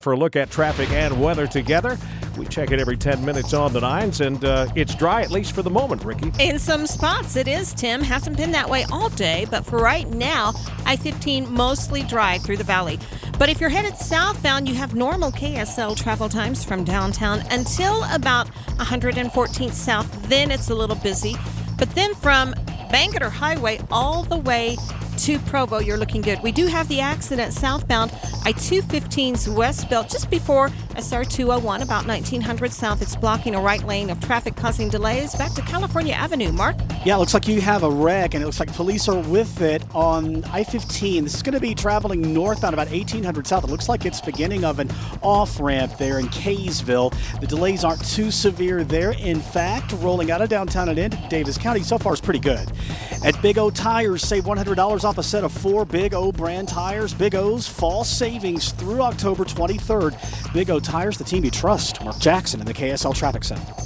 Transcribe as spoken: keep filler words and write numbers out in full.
For a look at traffic and weather together. We check it every ten minutes on the nines, and uh, it's dry, at least for the moment, Ricky. In some spots it is, Tim. Hasn't been that way all day, but for right now, I fifteen mostly dry through the valley. But if you're headed southbound, you have normal K S L travel times from downtown until about one hundred fourteenth South. Then it's a little busy. But then from Bangerter Highway all the way to Provo, you're looking good. We do have the accident southbound I two fifteen's west belt just before S R two oh one, about nineteen hundred South. It's blocking a right lane of traffic, causing delays back to California Avenue. Mark? Yeah, it looks like you have a wreck, and it looks like police are with it on I fifteen. This is going to be traveling northbound about eighteen hundred South. It looks like it's beginning of an off-ramp there in Kaysville. The delays aren't too severe there. In fact, rolling out of downtown and into Davis County so far is pretty good. At Big O Tires, save one hundred dollars off a set of four Big O brand tires. Big O's fall savings through October twenty-third. Big O Tires, the team you trust. Mark Jackson in the K S L Traffic Center.